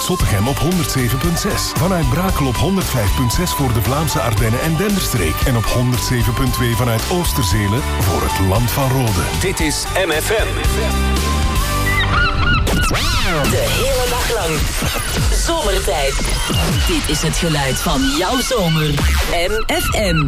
Zottegem op 107.6. Vanuit Brakel op 105.6 voor de Vlaamse Ardennen en Denderstreek. En op 107.2 vanuit Oosterzele voor het Land van Rode. Dit is MFM. De hele dag lang. Zomertijd. Dit is het geluid van jouw zomer. MFM.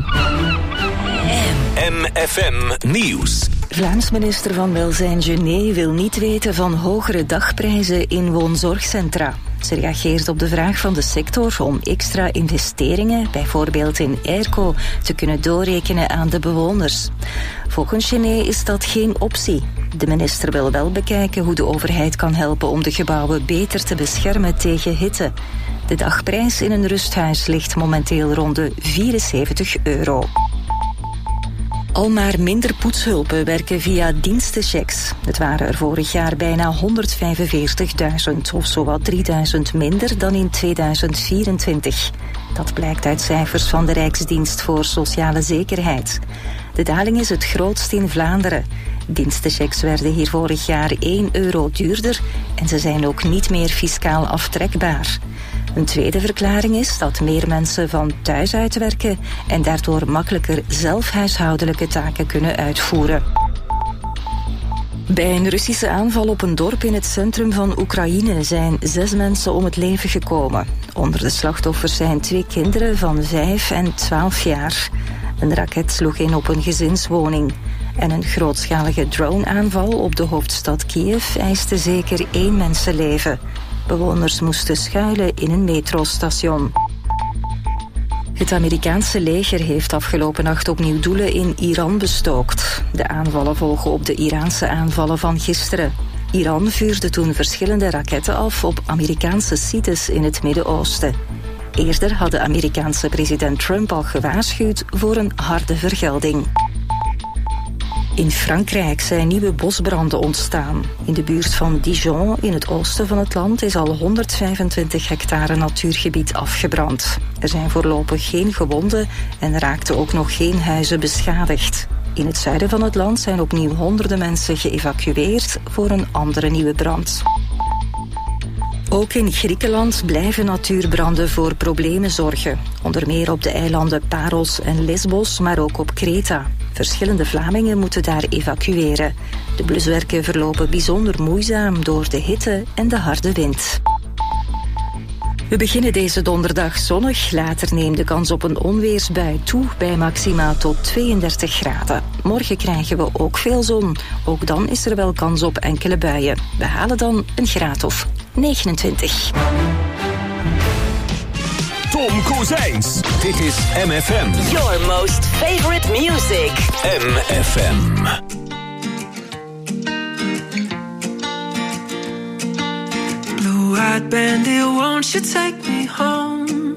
MFM Nieuws. Vlaams minister van Welzijn Genet wil niet weten van hogere dagprijzen in woonzorgcentra. Ze reageert op de vraag van de sector om extra investeringen, bijvoorbeeld in airco, te kunnen doorrekenen aan de bewoners. Volgens Genet is dat geen optie. De minister wil wel bekijken hoe de overheid kan helpen om de gebouwen beter te beschermen tegen hitte. De dagprijs in een rusthuis ligt momenteel rond de €74. Al maar minder poetshulpen werken via dienstenchecks. Het waren er vorig jaar bijna 145.000, of zowat 3.000 minder dan in 2024. Dat blijkt uit cijfers van de Rijksdienst voor Sociale Zekerheid. De daling is het grootst in Vlaanderen. Dienstenchecks werden hier vorig jaar €1 duurder en ze zijn ook niet meer fiscaal aftrekbaar. Een tweede verklaring is dat meer mensen van thuis uitwerken en daardoor makkelijker zelf huishoudelijke taken kunnen uitvoeren. Bij een Russische aanval op een dorp in het centrum van Oekraïne zijn 6 mensen om het leven gekomen. Onder de slachtoffers zijn 2 kinderen van 5 en 12 jaar. Een raket sloeg in op een gezinswoning. En een grootschalige droneaanval op de hoofdstad Kiev eiste zeker 1 mensenleven. Bewoners moesten schuilen in een metrostation. Het Amerikaanse leger heeft afgelopen nacht opnieuw doelen in Iran bestookt. De aanvallen volgen op de Iraanse aanvallen van gisteren. Iran vuurde toen verschillende raketten af op Amerikaanse sites in het Midden-Oosten. Eerder had de Amerikaanse president Trump al gewaarschuwd voor een harde vergelding. In Frankrijk zijn nieuwe bosbranden ontstaan. In de buurt van Dijon, in het oosten van het land, is al 125 hectare natuurgebied afgebrand. Er zijn voorlopig geen gewonden en raakten ook nog geen huizen beschadigd. In het zuiden van het land zijn opnieuw honderden mensen geëvacueerd voor een andere nieuwe brand. Ook in Griekenland blijven natuurbranden voor problemen zorgen. Onder meer op de eilanden Paros en Lesbos, maar ook op Kreta. Verschillende Vlamingen moeten daar evacueren. De bluswerken verlopen bijzonder moeizaam door de hitte en de harde wind. We beginnen deze donderdag zonnig. Later neemt de kans op een onweersbui toe bij maxima tot 32 graden. Morgen krijgen we ook veel zon. Ook dan is er wel kans op enkele buien. We halen dan een graad of 29. Tom Kozijns. Dit is MFM. Your most favorite music. MFM. Blue-eyed bandit, won't you take me home?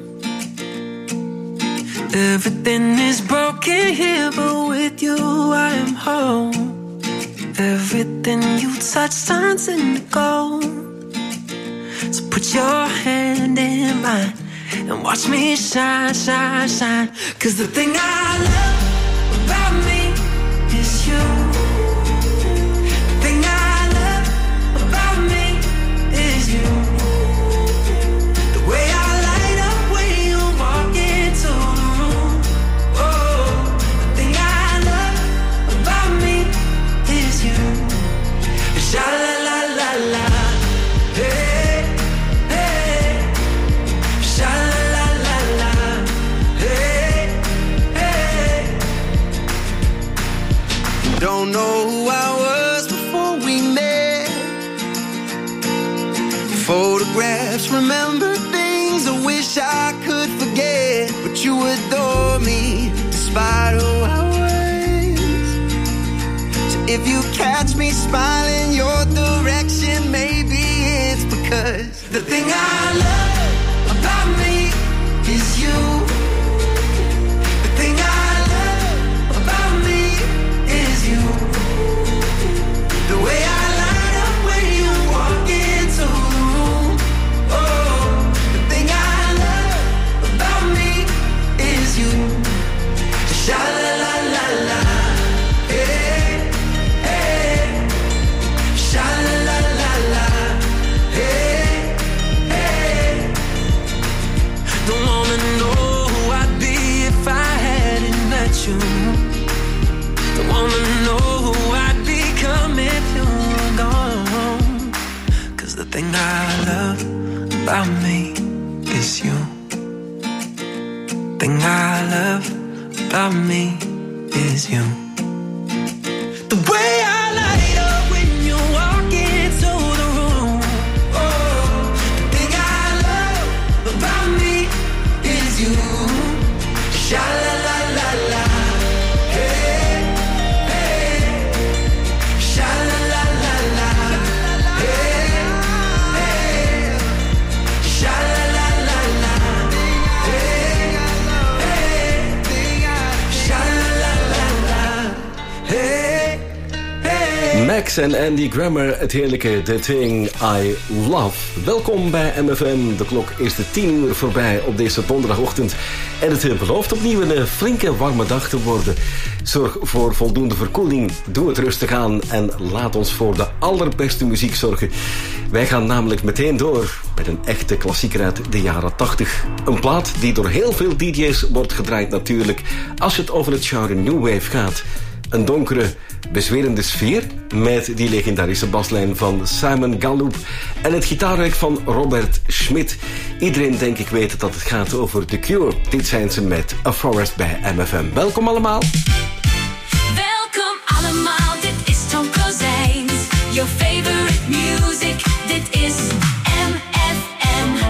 Everything is broken here, but with you I am home. Everything you touch turns into gold. So put your hand in mine and watch me shine, shine, shine. 'Cause the thing I love about me is you. The thing I love about me is you. The way I light up when you walk into the room. Oh, the thing I love about me is you. Sha-la-la-la-la. Hey, hey. Sha-la-la-la-la. Hey, hey. Don't know who I was before we met. Photographs, remember things I wish I could forget. But you adore me despite who I was. So if you catch me smiling your direction, maybe it's because the thing I love about me is you. The thing I love about me is you. The way I light up when you walk into the room. Oh, the thing I love about me is you. Sha-la-la-la-la. Hey, hey. Sha-la-la-la-la. Hey, hey. you. Don't wanna know who I'd become if you were gone. 'Cause the thing I love about me is you. The thing I love about me is you. The way I light up when you walk into the room. Oh, the thing I love about me is you. Sha-la-la-la-la. Hey, hey. Sha-la-la-la-la. Hey, hey. Sha-la-la-la-la. Hey, hey. Sha-la-la-la-la. Hey, hey. Max en Andy Grammer, het heerlijke The Thing I Love. Welkom bij MFM. De klok is de 10 uur voorbij op deze donderdagochtend. En het belooft opnieuw een flinke warme dag te worden. Zorg voor voldoende verkoeling. Doe het rustig aan en laat ons voor de allerbeste muziek zorgen. Wij gaan namelijk meteen door met een echte klassieker uit de jaren 80. Een plaat die door heel veel DJ's wordt gedraaid natuurlijk, als het over het genre New Wave gaat. Een donkere, bezwerende sfeer met die legendarische baslijn van Simon Gallup en het gitaarwerk van Robert Schmidt. Iedereen denk ik weet dat het gaat over The Cure. Dit zijn ze met A Forest bij MFM. Welkom allemaal. Welkom allemaal, dit is Tom Kozijns. Your favorite music, dit is MFM.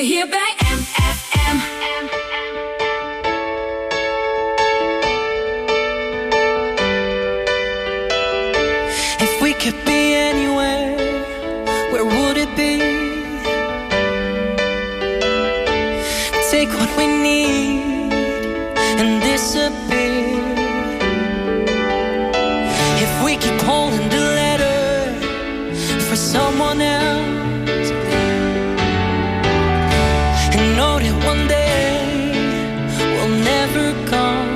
hier bij MFM. If we could be anywhere, where would it be? Take what we need and disappear. If we keep holding the letter for someone else, and know that one day will never come.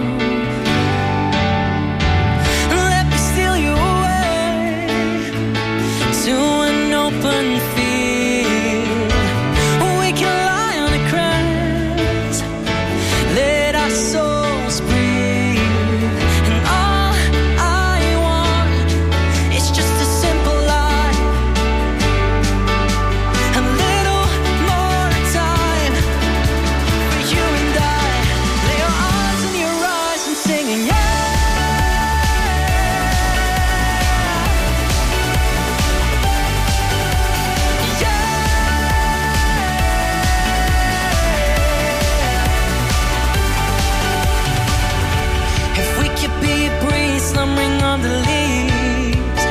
Let me steal you away to an open field. We can lie on the grass, let our souls breathe. And all I want is just a simple life, a little more time for you and I. Lay your arms in your eyes and singing, yeah. If we could be a breeze slumbering on the leaves,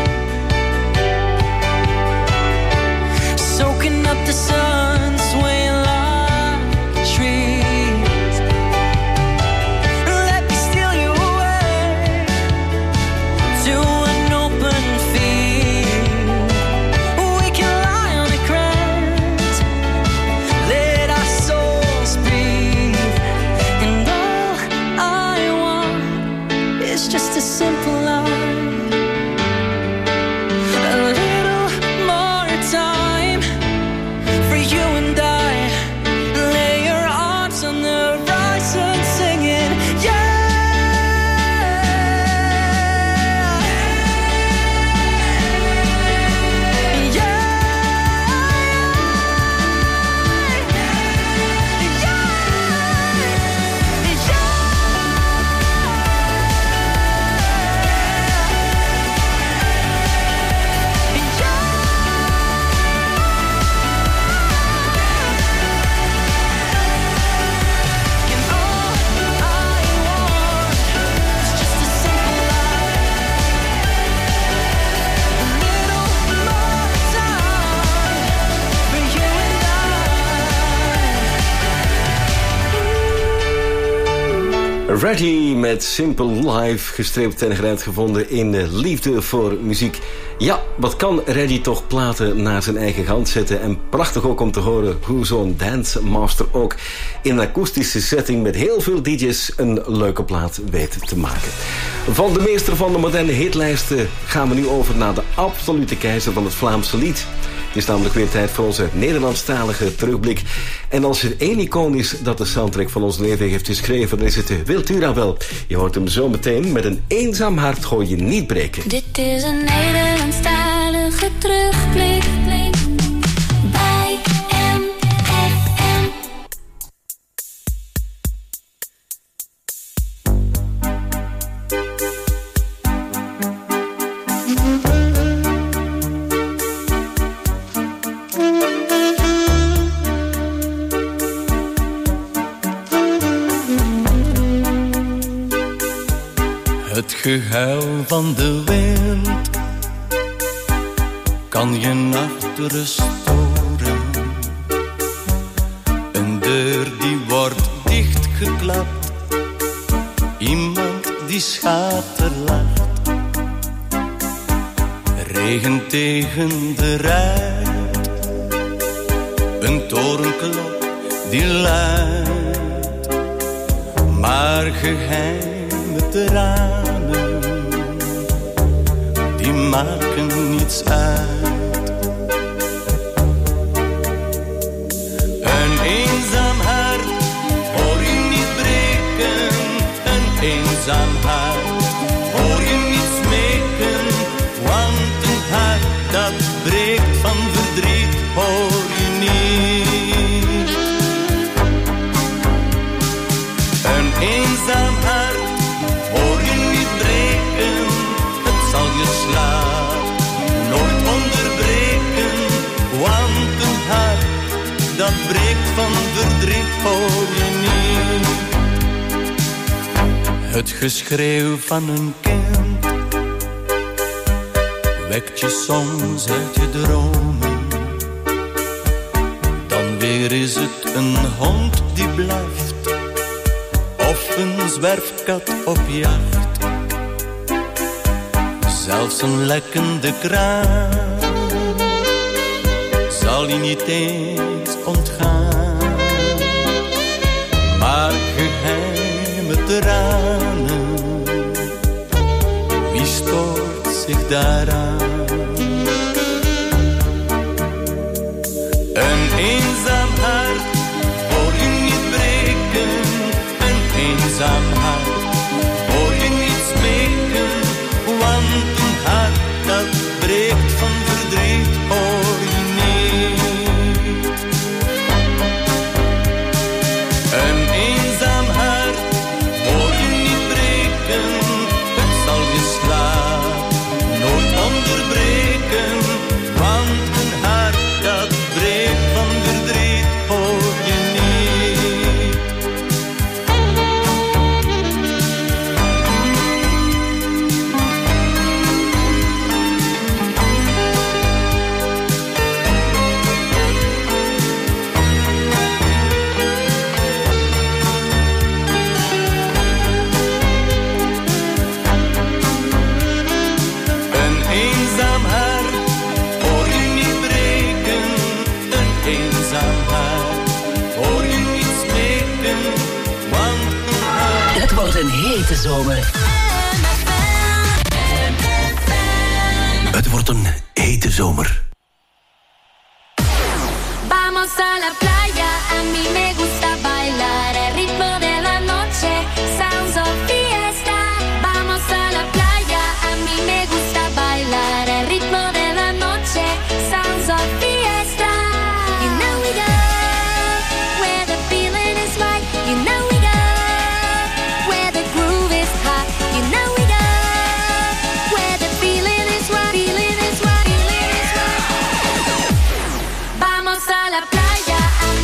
soaking up the sun, swaying like trees. Let me steal you away to an open field. We can lie on the grass, let our souls breathe. And all I want is just a simple life, a little more time for you and I. Lay your arms on the horizon singing, yeah. Ready met Simple Life, gestreept en gevonden in liefde voor muziek. Ja, wat kan Ready toch platen naar zijn eigen hand zetten. En prachtig ook om te horen hoe zo'n dance master ook in een akoestische setting met heel veel DJ's een leuke plaat weet te maken. Van de meester van de moderne hitlijsten gaan we nu over naar de absolute keizer van het Vlaamse lied. Het is namelijk weer tijd voor onze Nederlandstalige terugblik. En als er één icoon is dat de soundtrack van ons leven heeft geschreven, dan is het Wilt u dat wel? Je hoort hem zo meteen met een eenzaam hart gooi je niet breken. Dit is een Nederlandstalige terugblik bij MFM. Het gehuil van de wind kan je nachtrust storen. Een deur die wordt dichtgeklapt, iemand die schaterlacht. Regen tegen de ruit, een torenklok die luidt, maar geheime tranen die maken niets uit. Een eenzaam hart hoor je niet breken, een eenzaam hart hoor je niet smeken, want een hart dat breekt van verdriet hoor je niet. Een eenzaam hart hoor je niet breken, het zal je slaap nooit onder. breekt van verdriet hoor je niet. Het geschreeuw van een kind wekt je soms uit je dromen. Dan weer is het een hond die blaft of een zwerfkat op jacht. Zelfs een lekkende kraan zal je niet eens ontgaan. Maar geheime tranen, wie stoort zich daaraan? Een eenzaam hart hoor je niet breken. Een eenzaam hart hoor je niet smeken. Want een hart dat breekt van verdriet hoor je niet. Een eenzaam hart hoor je niet breken. Het zal je slaap nooit onderbreken. Want een hart dat breekt van verdriet hoor je niet. Een eenzaam hart hoor je niet breken. Een eenzaam hart hoor je niet smeken. Want een hart... Het wordt een hete zomer. Het wordt een hete zomer. Vamos a la playa, a mí me gusta bailar el ritmo de la noche, sounds of fiesta. Vamos a la playa, a mí me gusta bailar el ritmo de la noche, sounds of fiesta. You know we go where the feeling is right. You know we go where the groove is hot. You know we go where the feeling is right. Feeling is right. Feeling is right. Vamos a la playa, a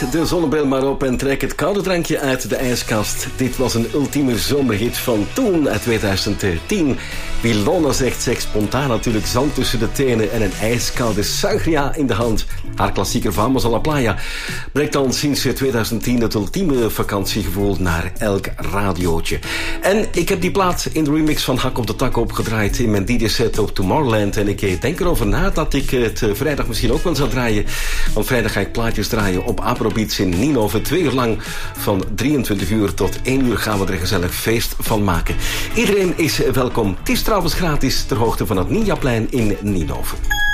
de zonnebril maar op en trek het koude drankje uit de ijskast. Dit was een ultieme zomerhit van toen, uit 2010. Wie Lona zegt, zegt spontaan natuurlijk zand tussen de tenen en een ijskoude sangria in de hand. Haar klassieker Vamos a la Playa brengt dan sinds 2010 het ultieme vakantiegevoel naar elk radiootje. En ik heb die plaat in de remix van Hak op de Tak opgedraaid in mijn DJ-set op Tomorrowland. En ik denk erover na dat ik het vrijdag misschien ook wel zou draaien. Want vrijdag ga ik plaatjes draaien op Afrobeats in Ninove. 2 uur lang, van 23 uur tot 1 uur gaan we er een gezellig feest van maken. Iedereen is welkom. Het is trouwens gratis ter hoogte van het Ninjaplein in Ninove.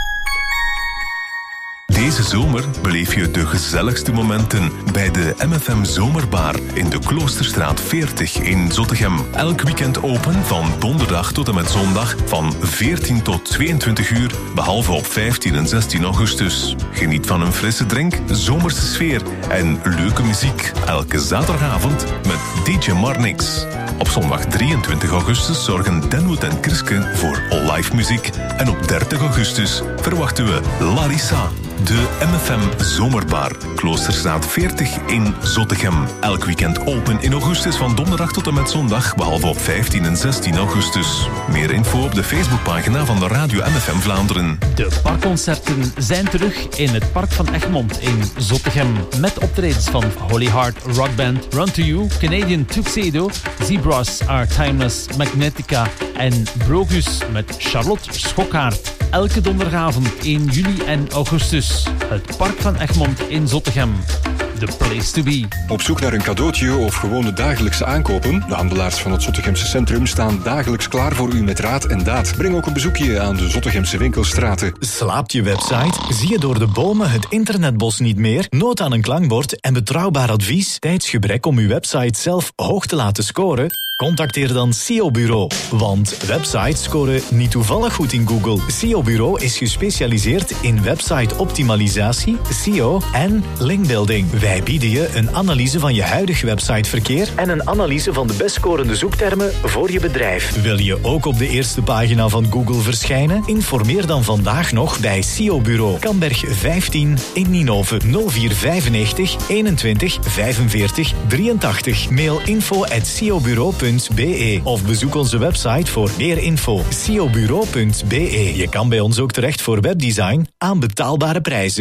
Deze zomer beleef je de gezelligste momenten bij de MFM Zomerbar in de Kloosterstraat 40 in Zottegem. Elk weekend open van donderdag tot en met zondag van 14 tot 22 uur, behalve op 15 en 16 augustus. Geniet van een frisse drink, zomerse sfeer en leuke muziek. Elke zaterdagavond met DJ Marnix. Op zondag 23 augustus zorgen Denwood en Kriske voor live muziek. En op 30 augustus verwachten we Larissa. De MFM Zomerbar, Kloosterstraat 40 in Zottegem. Elk weekend open in augustus van donderdag tot en met zondag, behalve op 15 en 16 augustus. Meer info op de Facebookpagina van de Radio MFM Vlaanderen. De parkconcerten zijn terug in het Park van Egmond in Zottegem. Met optredens van Holy Heart Rock Band, Run to You, Canadian Tuxedo, Zebras Are Timeless, Magnetica en Brogus met Charlotte Schokkaert. Elke donderdagavond in juli en augustus. Het Park van Egmond in Zottegem. The place to be. Op zoek naar een cadeautje of gewone dagelijkse aankopen? De handelaars van het Zottegemse centrum staan dagelijks klaar voor u met raad en daad. Breng ook een bezoekje aan de Zottegemse winkelstraten. Slaapt je website? Zie je door de bomen het internetbos niet meer? Nood aan een klankbord en betrouwbaar advies? Tijdsgebrek om uw website zelf hoog te laten scoren? Contacteer dan SEO Bureau. Want websites scoren niet toevallig goed in Google. SEO Bureau is gespecialiseerd in website optimalisatie, SEO en linkbuilding. Wij bieden je een analyse van je huidig websiteverkeer en een analyse van de best scorende zoektermen voor je bedrijf. Wil je ook op de eerste pagina van Google verschijnen? Informeer dan vandaag nog bij SEO Bureau. Kamberg 15 in Ninove. 0495 21 45 83. Mail info@seobureau.be of bezoek onze website voor meer info. seobureau.be. Je kan bij ons ook terecht voor webdesign aan betaalbare prijzen.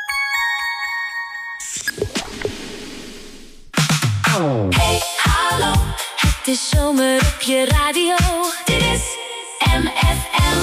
Hey, hallo, het is zomer op je radio. Dit is MFM.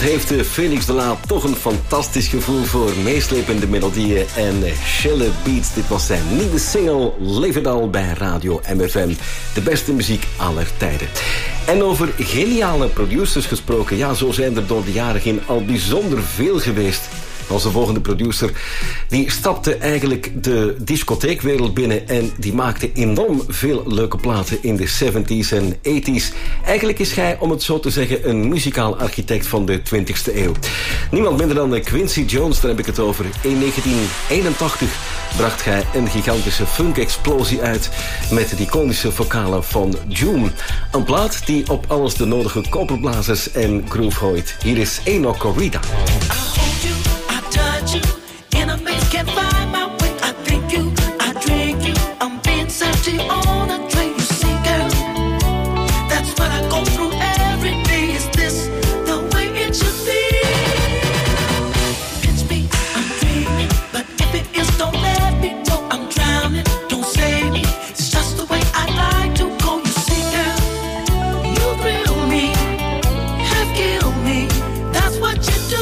heeft Felix de Laat toch een fantastisch gevoel voor meeslepende melodieën en chille beats. Dit was zijn nieuwe single, Leef het al bij Radio MFM. De beste muziek aller tijden. En over geniale producers gesproken, ja, zo zijn er door de jaren heen al bijzonder veel geweest. Onze volgende producer, die stapte eigenlijk de discotheekwereld binnen en die maakte enorm veel leuke platen in de 70s en 80s. Eigenlijk is hij, om het zo te zeggen, een muzikaal architect van de 20e eeuw. Niemand minder dan Quincy Jones, daar heb ik het over. In 1981 bracht hij een gigantische funk-explosie uit met de iconische vocalen van June. Een plaat die op alles de nodige koperblazers en groove gooit. Hier is Enoch Corrida. Touch you, enemies can't find my way. I think you, I drink you. I'm being searchy on a train. You see, girl, that's what I go through every day. Is this the way it should be? Pinch me, I'm dreaming, but if it is, don't let me know I'm drowning. Don't save me, it's just the way I like to go. You see, girl, you thrill me, have killed me. That's what you do.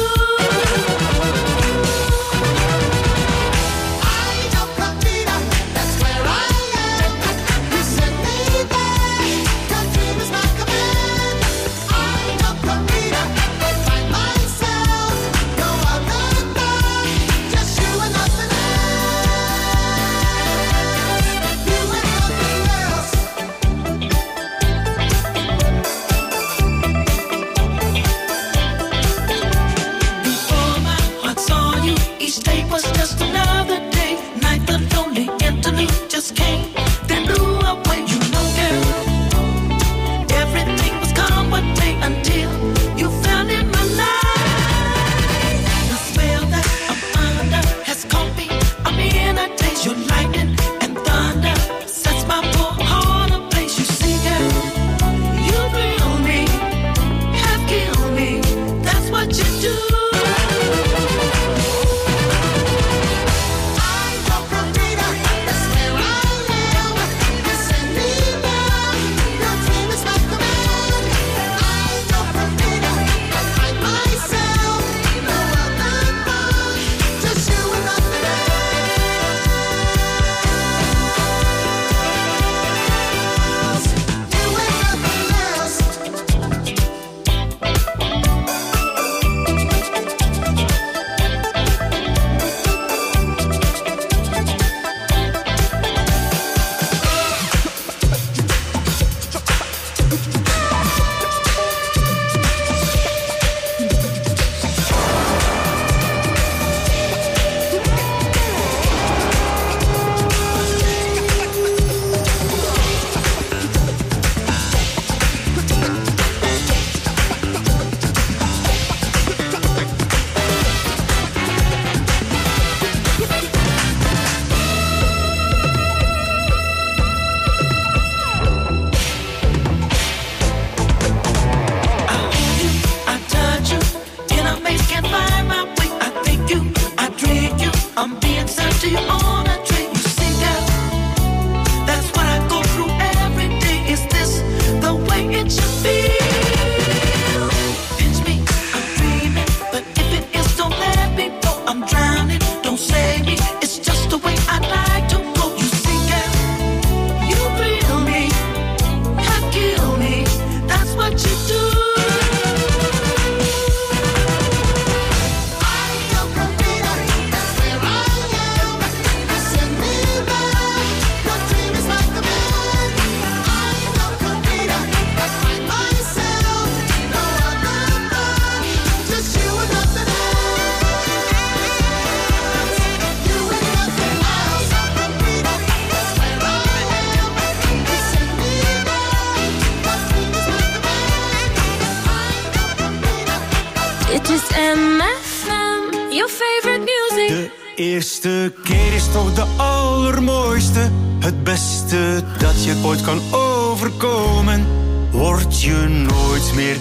Eerste keer is toch de allermooiste. Het beste dat je ooit kan overkomen. Word je nooit meer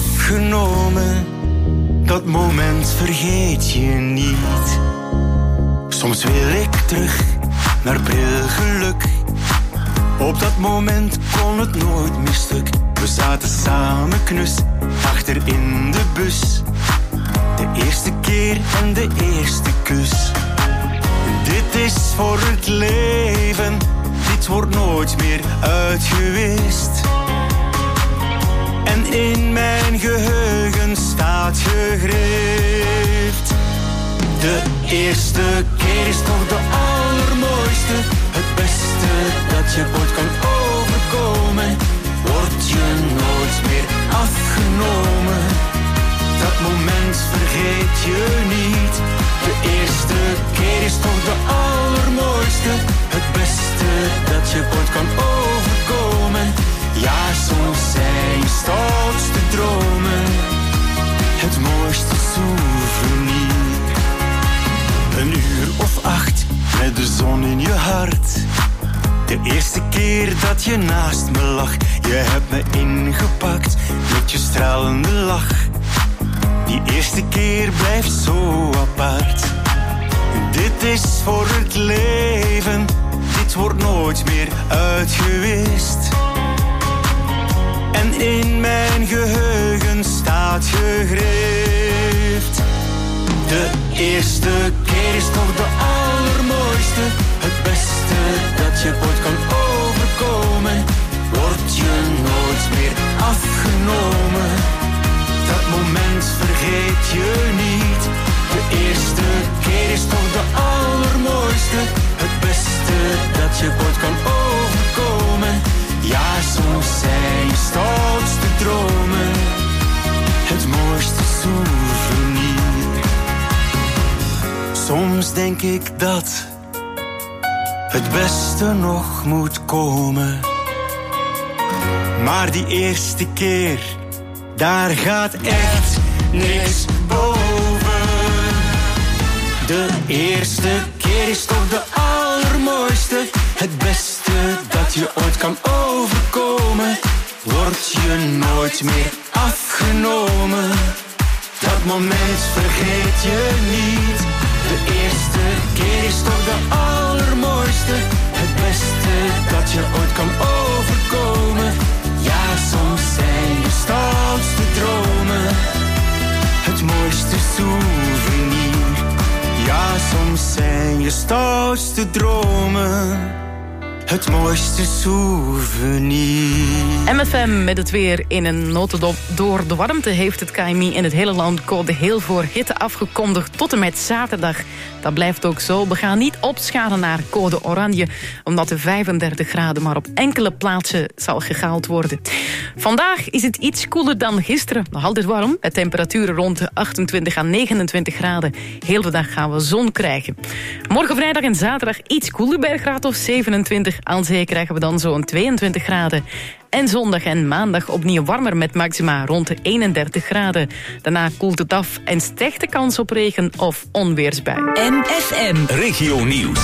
afgenomen. Dat moment vergeet je niet. Soms wil ik terug naar pril geluk. Op dat moment kon het nooit meer stuk. We zaten samen knus achter in de bus. De eerste keer en de eerste kus. Dit is voor het leven, dit wordt nooit meer uitgewist. En in mijn geheugen staat gegrift. De eerste keer is toch de allermooiste. Het beste dat je ooit kan overkomen. Word je nooit meer afgenomen. Dat moment vergeet je niet. De eerste keer is toch de allermooiste. Het beste dat je ooit kan overkomen. Ja, soms zijn je stoutste dromen het mooiste souvenir. Een uur of 8 met de zon in je hart. De eerste keer dat je naast me lag. Je hebt me ingepakt met je stralende lach. Die eerste keer blijft zo apart. Dit is voor het leven, dit wordt nooit meer uitgewist. En in mijn geheugen staat gegrift. De eerste keer is toch de allermooiste. Het beste dat je ooit kan overkomen. Word je nooit meer afgenomen. Dat moment vergeet je niet. De eerste keer is toch de allermooiste. Het beste dat je ooit kan overkomen. Ja, soms zijn je stoutste dromen het mooiste souvenir. Soms denk ik dat het beste nog moet komen. Maar die eerste keer, daar gaat echt niks boven. De eerste keer is toch de allermooiste. Het beste dat je ooit kan overkomen. Word je nooit meer afgenomen. Dat moment vergeet je niet. De eerste keer is toch de allermooiste. Het beste dat je ooit kan overkomen. Ja, soms zijn je stoutste dromen het mooiste souvenir. Ja, soms zijn je stoutste dromen het mooiste souvenir. MFM met het weer in een notendop. Door de warmte heeft het KNMI in het hele land code geel voor hitte afgekondigd tot en met zaterdag. Dat blijft ook zo. We gaan niet opschalen naar code oranje, omdat de 35 graden maar op enkele plaatsen zal gehaald worden. Vandaag is het iets koeler dan gisteren. Nog altijd warm, met temperaturen rond de 28 à 29 graden. Heel de dag gaan we zon krijgen. Morgen vrijdag en zaterdag iets koeler bij een graad of 27. Aan zee krijgen we dan zo'n 22 graden. En zondag en maandag opnieuw warmer met maxima rond de 31 graden. Daarna koelt het af en stijgt de kans op regen of onweersbui. MFM Regio Nieuws.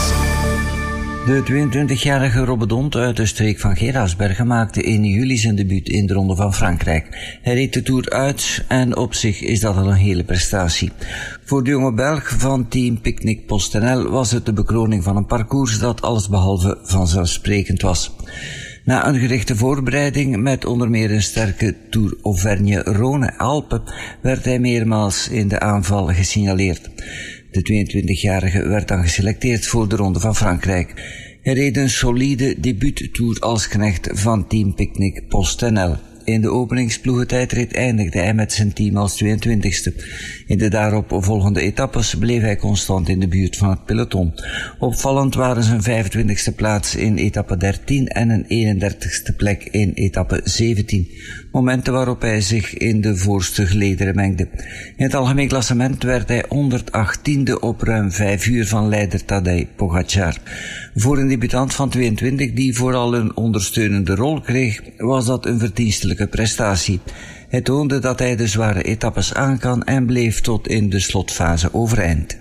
De 22-jarige Robedont uit de streek van Geraardsbergen maakte in juli zijn debuut in de Ronde van Frankrijk. Hij reed de Tour uit en op zich is dat al een hele prestatie. Voor de jonge Belg van team Picnic PostNL was het de bekroning van een parcours dat allesbehalve vanzelfsprekend was. Na een gerichte voorbereiding met onder meer een sterke Tour Auvergne-Rhône-Alpen werd hij meermaals in de aanval gesignaleerd. De 22-jarige werd dan geselecteerd voor de Ronde van Frankrijk. Hij reed een solide debuuttour als knecht van team Picnic PostNL. In de openingsploegentijdrit eindigde hij met zijn team als 22e. In de daarop volgende etappes bleef hij constant in de buurt van het peloton. Opvallend waren zijn 25e plaats in etappe 13 en een 31e plek in etappe 17. Momenten waarop hij zich in de voorste gelederen mengde. In het algemeen klassement werd hij 118e op ruim 5 uur van leider Tadej Pogačar. Voor een debutant van 22 die vooral een ondersteunende rol kreeg, was dat een verdienstelijke prestatie. Hij toonde dat hij de zware etappes aan kan en bleef tot in de slotfase overeind.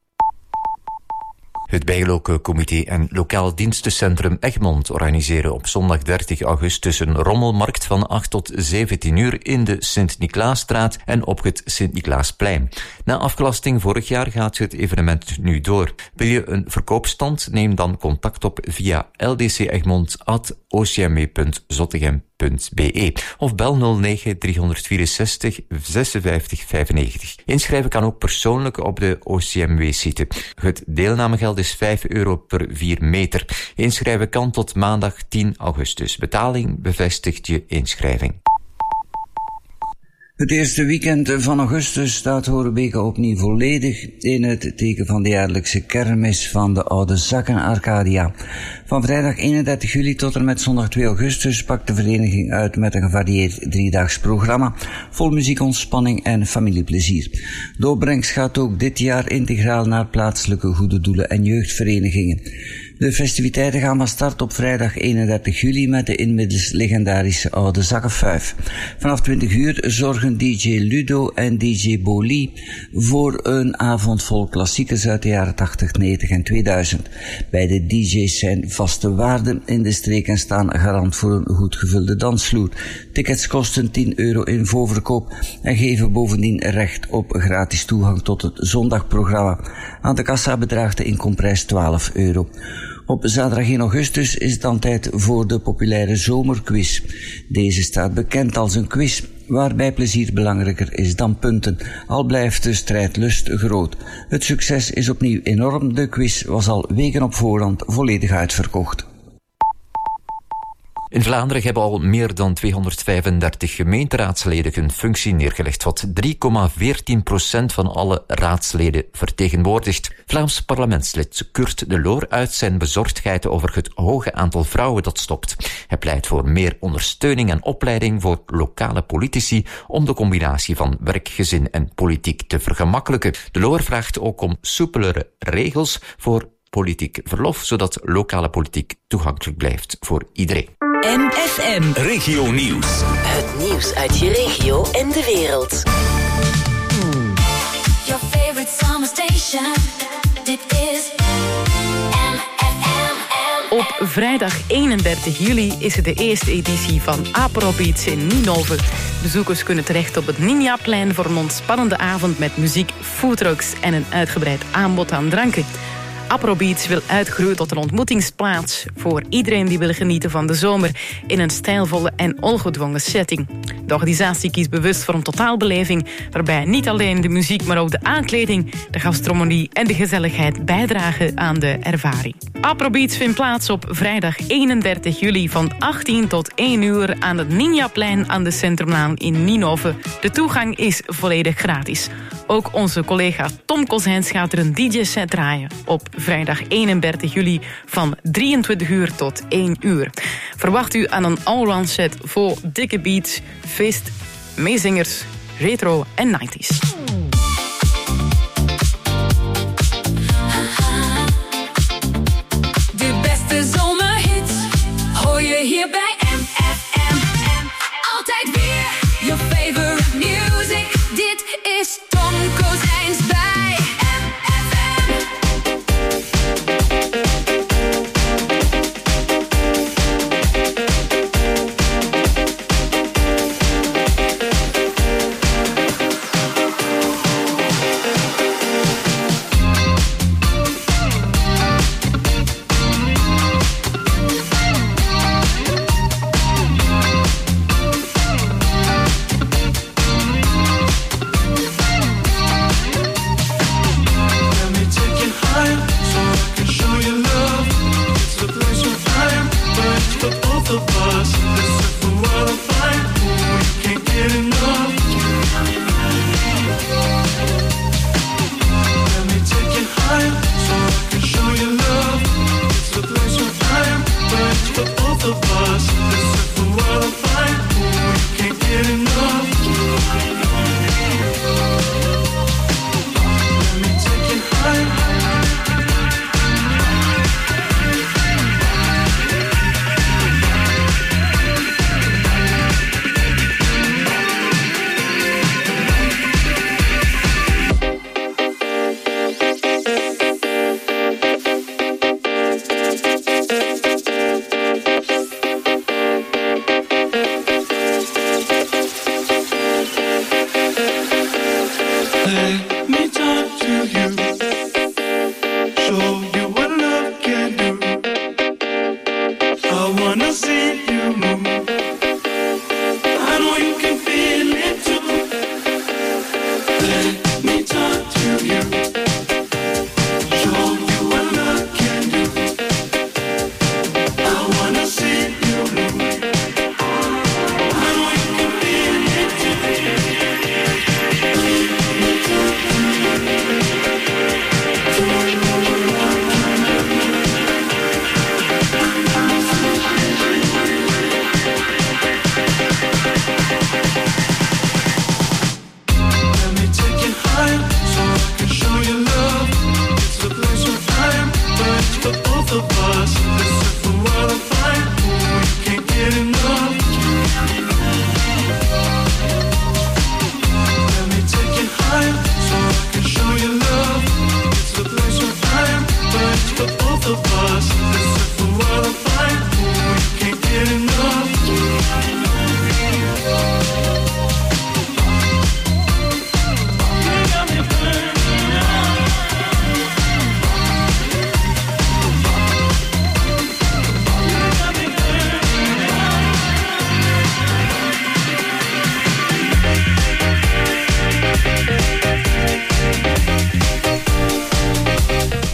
Het Bijloke-comité en Lokaal Dienstencentrum Egmond organiseren op zondag 30 augustus een rommelmarkt van 8 tot 17 uur in de Sint-Niklaasstraat en op het Sint-Niklaasplein. Na afgelasting vorig jaar gaat het evenement nu door. Wil je een verkoopstand? Neem dan contact op via ldcegmond@ocme.zottegem.be. mfm.be of bel 09 364 56 95. Inschrijven kan ook persoonlijk op de OCMW-site. Het deelnamegeld is €5 per 4 meter. Inschrijven kan tot maandag 10 augustus. Betaling bevestigt je inschrijving. Het eerste weekend van augustus staat Horebeke opnieuw volledig in het teken van de jaarlijkse kermis van de Oude Zakken Arcadia. Van vrijdag 31 juli tot en met zondag 2 augustus pakt de vereniging uit met een gevarieerd 3-daags programma, vol muziek, ontspanning en familieplezier. De opbrengst gaat ook dit jaar integraal naar plaatselijke goede doelen en jeugdverenigingen. De festiviteiten gaan van start op vrijdag 31 juli met de inmiddels legendarische Oude Zakken 5. Vanaf 20 uur zorgen DJ Ludo en DJ Boli voor een avond vol klassiekers uit de jaren 80, 90 en 2000. Beide DJ's zijn vaste waarden in de streek en staan garant voor een goed gevulde dansvloer. Tickets kosten €10 in voorverkoop en geven bovendien recht op gratis toegang tot het zondagprogramma. Aan de kassa bedraagt de inkomprijs €12. Op zaterdag 1 augustus is het dan tijd voor de populaire zomerquiz. Deze staat bekend als een quiz waarbij plezier belangrijker is dan punten, al blijft de strijdlust groot. Het succes is opnieuw enorm, de quiz was al weken op voorhand volledig uitverkocht. In Vlaanderen hebben al meer dan 235 gemeenteraadsleden hun functie neergelegd, wat 3,14% van alle raadsleden vertegenwoordigt. Vlaams parlementslid Kurt de Loor uit zijn bezorgdheid over het hoge aantal vrouwen dat stopt. Hij pleit voor meer ondersteuning en opleiding voor lokale politici om de combinatie van werk, gezin en politiek te vergemakkelijken. De Loor vraagt ook om soepelere regels voor politiek verlof, zodat lokale politiek toegankelijk blijft voor iedereen. MFM Regio Nieuws. Het nieuws uit je regio en de wereld. Your favorite summer station. Dit is MFM. Op vrijdag 31 juli is het de eerste editie van Afrobeats in Ninove. Bezoekers kunnen terecht op het Ninjaplein voor een ontspannende avond met muziek, foodtrucks en een uitgebreid aanbod aan dranken. Afrobeats wil uitgroeien tot een ontmoetingsplaats voor iedereen die wil genieten van de zomer in een stijlvolle en ongedwongen setting. De organisatie kiest bewust voor een totaalbeleving waarbij niet alleen de muziek, maar ook de aankleding, de gastronomie en de gezelligheid bijdragen aan de ervaring. Afrobeats vindt plaats op vrijdag 31 juli van 18 tot 1 uur aan het Ninjaplein aan de Centrumlaan in Ninove. De toegang is volledig gratis. Ook onze collega Tom Kozijns gaat er een DJ-set draaien op vrijdag 31 juli van 23 uur tot 1 uur. Verwacht u aan een allround set voor dikke beats, feest, meezingers, retro en 90s. De beste zomerhits hoor je hier bij MFM. Altijd weer your favorite music. Dit is Tom Kozijns bij MFM.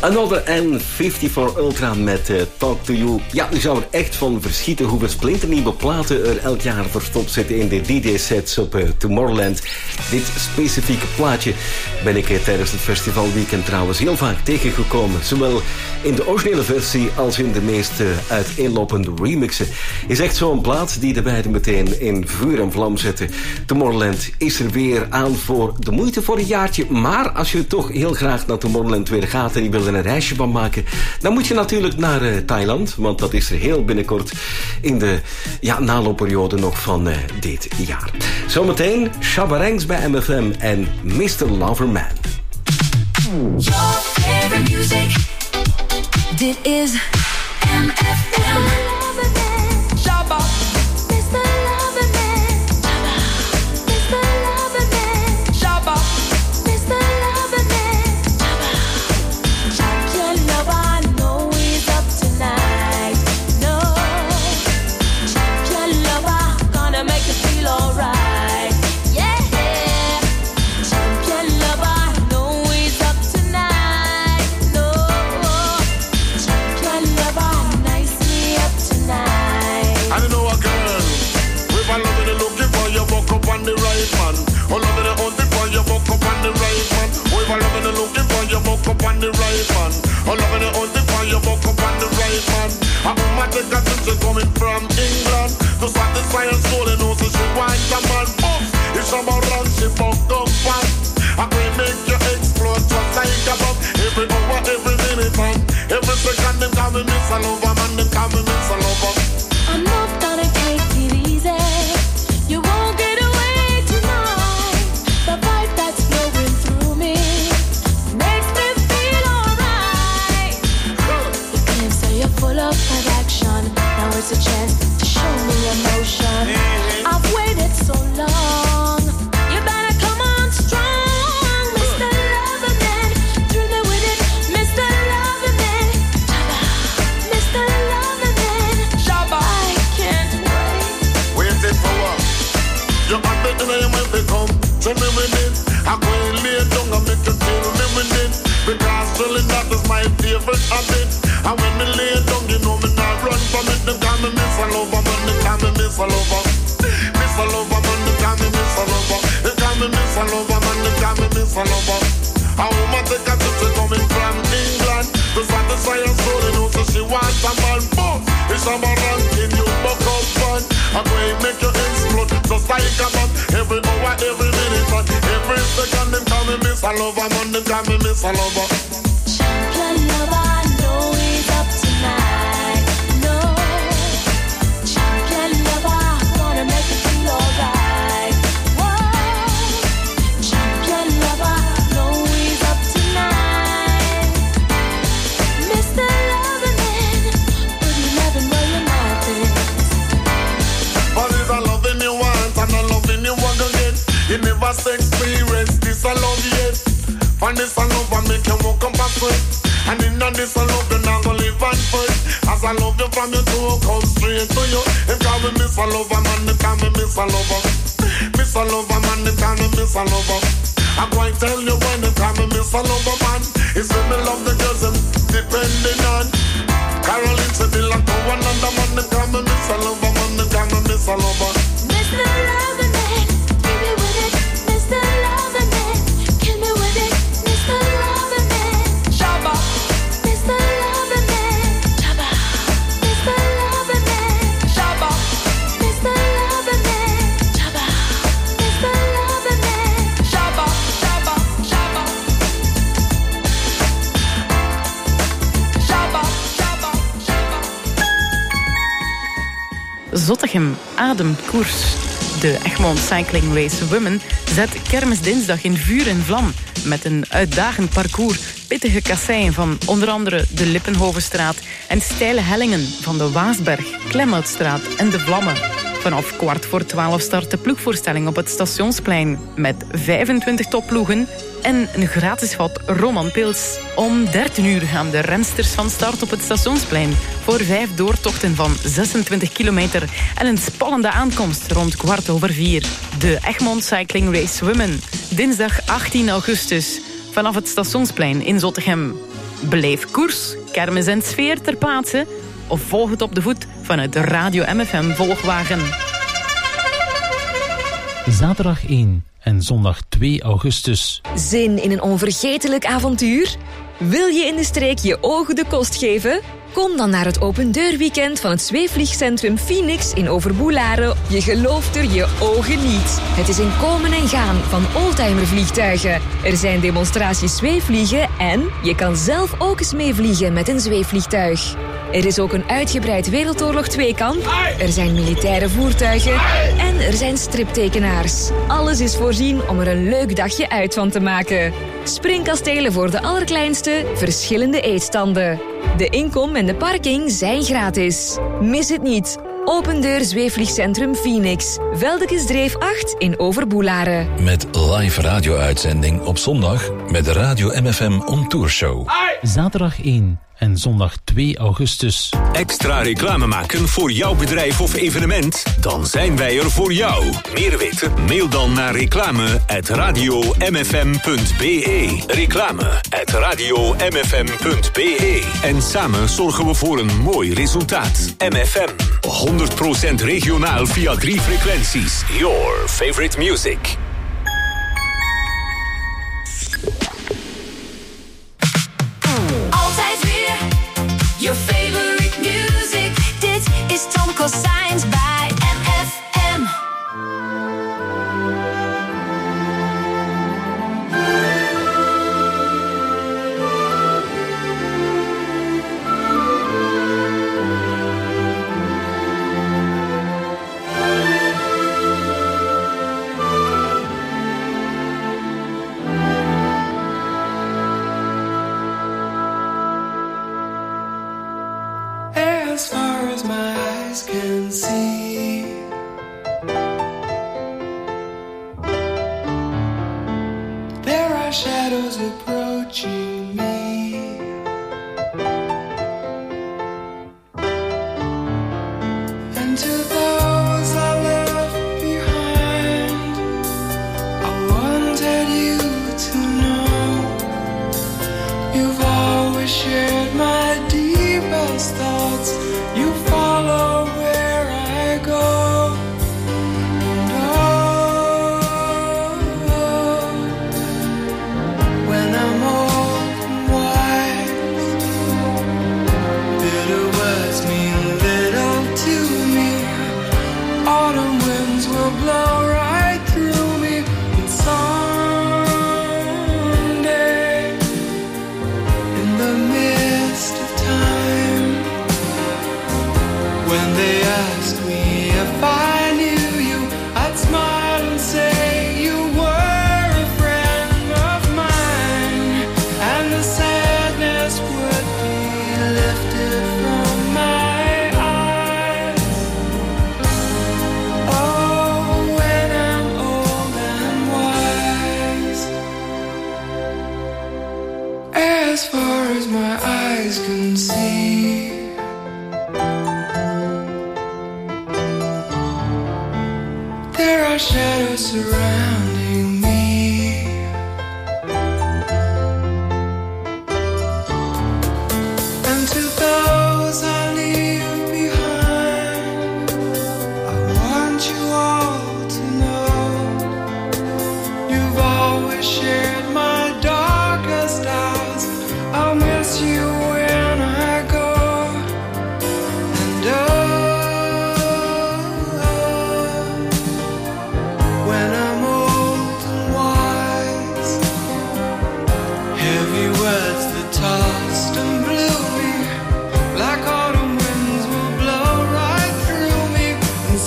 Another and 54 Ultra met Talk to You. Ja, u zou er echt van verschieten hoeveel splinternieuwe platen er elk jaar verstopt zitten in de DJ-sets op Tomorrowland. Dit specifieke plaatje ben ik tijdens het festivalweekend trouwens heel vaak tegengekomen. Zowel in de originele versie als in de meest uiteenlopende remixen. Is echt zo'n plaat die de beiden meteen in vuur en vlam zetten. Tomorrowland is er weer aan voor de moeite voor een jaartje. Maar als je toch heel graag naar Tomorrowland weer gaat en je wil er een reisje van maken, dan moet je natuurlijk naar Thailand. Want dat is er heel binnenkort in de naloopperiode nog van dit jaar. Zometeen Shabba Ranks bij MFM en Mr. Loverman. Your favorite music. Dit is MFM. Shabba. Mr. Loverman. Mr. Loverman. Shabba. Mr. Loverman. Champion lover, I know he's up tonight. No. Champion lover, gonna make you feel alright. Yeah. Champion lover, I know he's up tonight. No. Champion lover, nicely up tonight. I don't know a girl. If I love it, looking for you, walk up on the right man. Oh, love it, hunting for you, walk up on the right man. Oh, if I love it, looking for you, walk up on the right man. Oh, love it, hunting for you, walk up on the right man. A woman take a trip, she coming from England to satisfy her soul and also she wants a man. Oh, if she run, she buck up fast. I will make you explode just like a bomb. Every hour, every minute, man. Every second, them call me Miss Lover, man. Them call me Miss Lover. I'm not gonna take it easy. You won't get away tonight. The vibe that's flowing through me makes me feel alright. You claim so you're full of action. Now it's a chance to show me emotion. I've waited so long. You better come on strong, Mr. Loverman. Thrill me with it, Mr. Loverman. Mr. Loverman. Shabba. I can't wait. Waiting for what? You got the in your mouth, they come to me with it. I go and lay down and make you kill me with it. Because drilling that is my favorite habit. And when me lay down, you know me not run from it. They call me Miss Lover, man, they call me Miss Lover. Miss Lover, man, they call me Miss Lover. They call me Miss Lover, man, they call me Miss Lover. A woman take a trip, she coming from England to satisfy her soul, you know, so she wants a man. Boom! It's a ranking, you buck up fun. I'm going to make you explode just like a bomb. Every hour, every minute, and every second, them call me Miss Lover, man, them call me Miss Lover. Champion lover, I know he's up tonight. No. Champion lover, gonna make you feel alright. Whoa. Champion lover, know he's up tonight. Mr. Loverman, put me loving where your mouth is. But it's a loving you want and a loving you want to get. You never experience this a love yet. For this a love I make you walk up and sweat. And in this a love you not gonna live and fight. As I love you from your toe, come straight to you. Them call me Miss Lover, man, they call me Miss Lover. Miss Lover, man, they call me Miss Lover. I'm going to tell you when they call me Miss Lover, man. It's when me love the girls I'm depending on. Caroline said they like one another, man, they call me Miss Lover, man, they call me Miss Lover. Mr. Loverman, give me with it, Mr. Loverman, kill me with it, Mr. Loverman. Shabba. Mr. Loverman. Shabba. Mr. Loverman. Shabba. Mr. Loverman. Shabba. Mr. Loverman. Shabba. Shabba. Shabba. Shabba. Shabba. Zottegem ademt koers. De Egmond Cycling Race Women zet Kermisdinsdag in vuur en vlam met een uitdagend parcours, pittige kasseien van onder andere de Lippenhovenstraat en steile hellingen van de Waasberg, Klemhoutstraat en de Vlammen. Vanaf 11:15 start de ploegvoorstelling op het Stationsplein met 25 topploegen en een gratis vat Romanpils. Om 13 uur gaan de rensters van start op het Stationsplein voor 5 doortochten van 26 kilometer en een spannende aankomst rond 4:15. De Egmond Cycling Race Women, dinsdag 18 augustus, vanaf het Stationsplein in Zottegem. Beleef koers, kermis en sfeer ter plaatse of volg het op de voet vanuit de Radio MFM volgwagen. Zaterdag 1 en zondag 2 augustus. Zin in een onvergetelijk avontuur? Wil je in de streek je ogen de kost geven? Kom dan naar het opendeurweekend van het zweefvliegcentrum Phoenix in Overboelaren. Je gelooft er je ogen niet. Het is een komen en gaan van oldtimervliegtuigen. Er zijn demonstraties zweefvliegen en je kan zelf ook eens meevliegen met een zweefvliegtuig. Er is ook een uitgebreid Wereldoorlog 2-kamp. Er zijn militaire voertuigen. En er zijn striptekenaars. Alles is voorzien om er een leuk dagje uit van te maken. Springkastelen voor de allerkleinste, verschillende eetstanden. De inkom en de parking zijn gratis. Mis het niet. Open deur zweefvliegcentrum Phoenix. Veldekesdreef 8 in Overboelaren. Met live radio-uitzending op zondag met de Radio MFM On Tour Show. Zaterdag 1 en zondag 2 augustus. Extra reclame maken voor jouw bedrijf of evenement? Dan zijn wij er voor jou. Meer weten? Mail dan naar reclame@radiomfm.be. Reclame@radiomfm.be. En samen zorgen we voor een mooi resultaat. MFM. 100% regionaal via 3 frequenties. Your favorite music. Altijd weer your favorite music. Dit is Tom Cossijns bij MFM. As far as my eyes can see, there are shadows approaching me. And to those I left behind, I wanted you to know you've always shared my deepest thoughts. You follow where I go. And oh, when I'm old and wise, bitter words mean little to me. Autumn winds will blow right through me. And someday, in the midst of time, when they asked me if I knew you, I'd smile and say you were a friend of mine, and the sadness would be lifted from my eyes. Oh, when I'm old and wise, as far as my eyes can see, there are shadows surrounding me. And to those I leave behind, I want you all to know you've always shared my darkest hours. I'll miss you when I go. And when I'm old and wise, heavy words that tossed and blew me, like autumn winds will blow right through me. And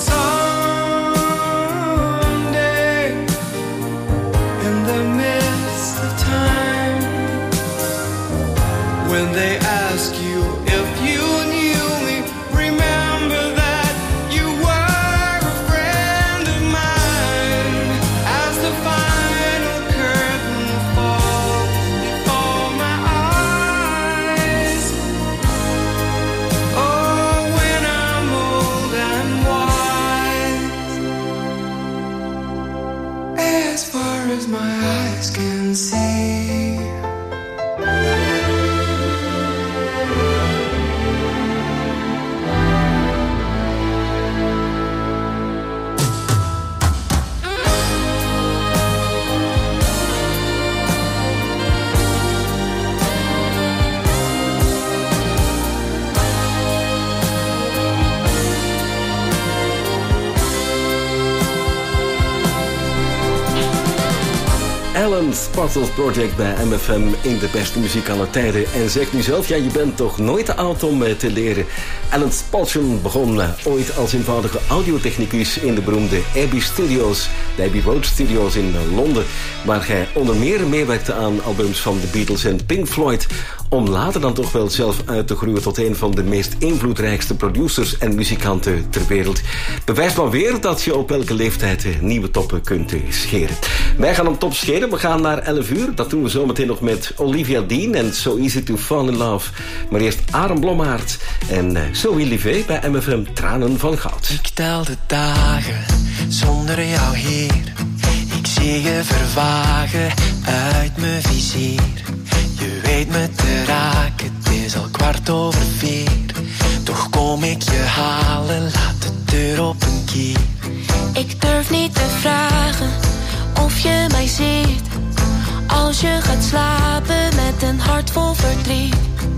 someday, in the midst of time, when they ask you if you knew me, remember that you were a friend of mine. As the final curtain falls before my eyes, oh, when I'm old and wise, as far as my eyes can see, Alan Spartles Project bij MFM in de beste muziek aller tijden. En zeg nu zelf, ja, je bent toch nooit te oud om te leren. Alan Spalchen begon ooit als eenvoudige audiotechnicus in de beroemde Abbey Studios, de Abbey Road Studios in Londen, waar hij onder meer meewerkte aan albums van de Beatles en Pink Floyd, om later dan toch wel zelf uit te groeien tot een van de meest invloedrijkste producers en muzikanten ter wereld. Bewijst maar weer dat je op elke leeftijd nieuwe toppen kunt scheren. Wij gaan om top scheren. We gaan naar 11 uur. Dat doen we zometeen nog met Olivia Dean en So Easy to Fall in Love. Maar eerst Aaron Blommaert en Zoe Livet bij MFM Tranen van Goud. Ik tel de dagen zonder jou hier. Ik zie je vervagen uit mijn vizier. Je weet me te raken, het is al 4:15. Toch kom ik je halen, laat de deur op een kier. Ik durf niet te vragen of je mij ziet, als je gaat slapen met een hart vol verdriet.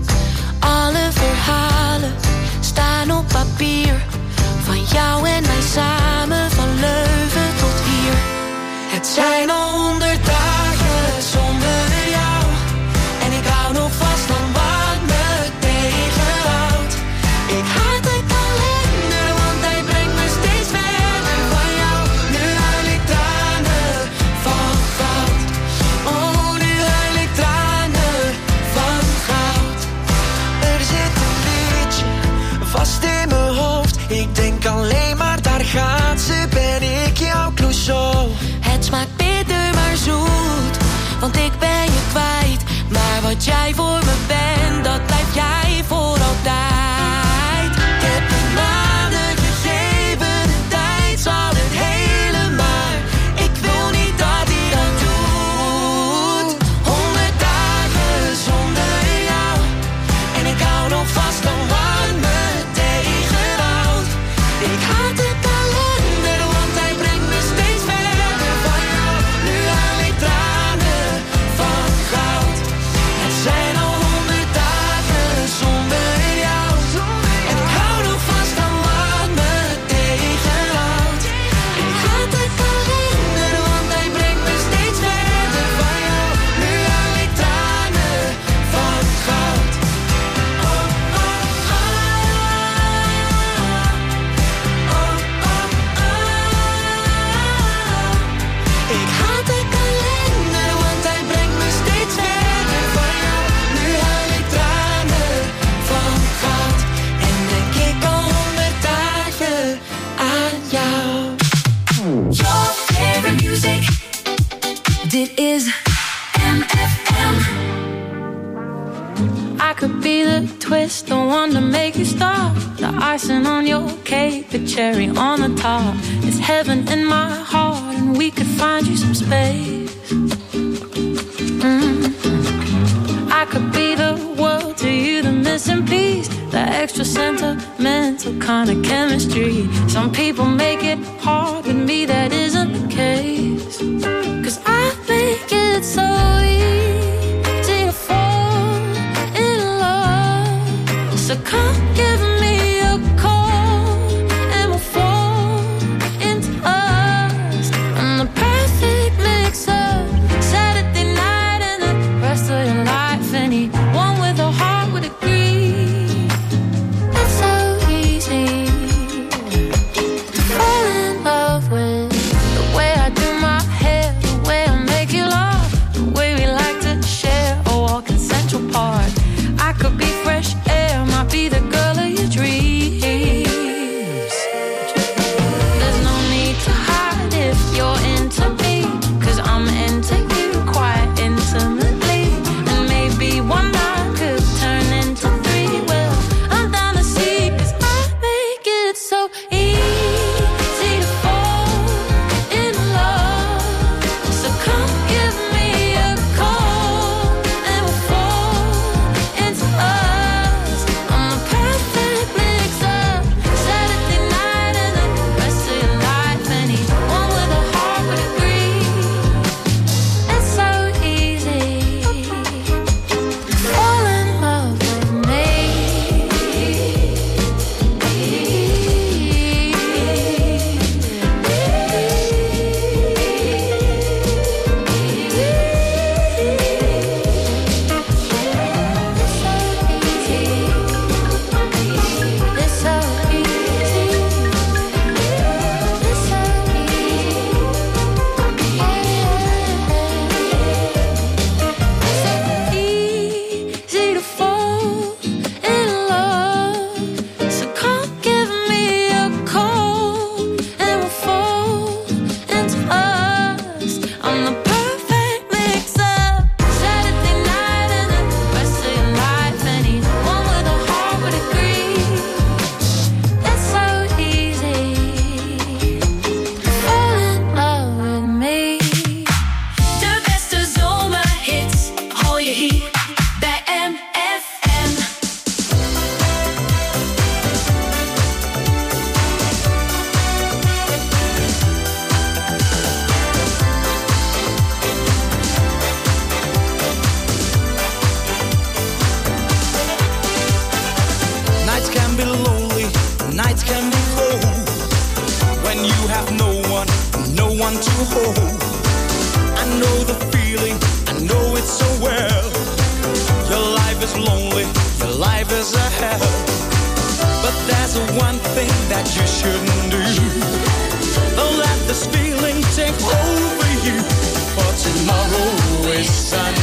Alle verhalen staan op papier, van jou en mij samen, van Leuven tot hier. Het zijn al 100 dagen zonder jou, en ik hou nog vast aan wat me tegenhoudt. Ik haat de kalender, want hij brengt me steeds verder van jou. Nu huil ik tranen van goud. Oh, nu huil ik tranen van goud. Er zit een liedje vast in mijn hoofd. Ik denk alleen maar, daar gaat ze, ben ik jouw Clouseau. Het smaakt bitter maar zoet, want ik ben je kwijt. Maar wat jij voor me bent, dat blijf jij voor altijd. Ik heb een maanden gegeven, de tijd zal het helen, maar ik wil niet dat hij dat doet. 100 dagen zonder jou, en ik hou nog vast aan wat me tegenhoudt. Ik haat de kalender, want hij brengt me steeds verder van jou. Nu huil ik tranen van goud. Het zijn al 100 dagen zonder jou, en ik hou nog vast aan wat me tegenhoudt. Ik haat de kalender, want hij brengt me steeds verder van jou. Nu huil ik tranen van goud. Ik haat de kalender, want hij brengt me steeds verder van jou. Nu huil ik tranen van goud, en denk ik al 100 dagen aan jou. Your favorite music. Dit is MFM. I could be the twist, the one to make you stop, the icing on your cake, the cherry on the top. It's heaven in my heart, and we could find you some space. I could be the world to you, the missing piece, the extra sentimental kind of chemistry. Some people make it hard, with me that isn't the case. 'Cause I make it so easy to fall in love. So come give me a call, and we'll fall into us. And the perfect mix of Saturday night and the rest of your life. Anyone with a heart would agree. It's so easy to fall in love with the way I do my hair, the way I make you laugh, the way we one to hold. I know the feeling, I know it so well. Your life is lonely, your life is a hell. But there's one thing that you shouldn't do. Don't let this feeling take over you. For tomorrow is sunny.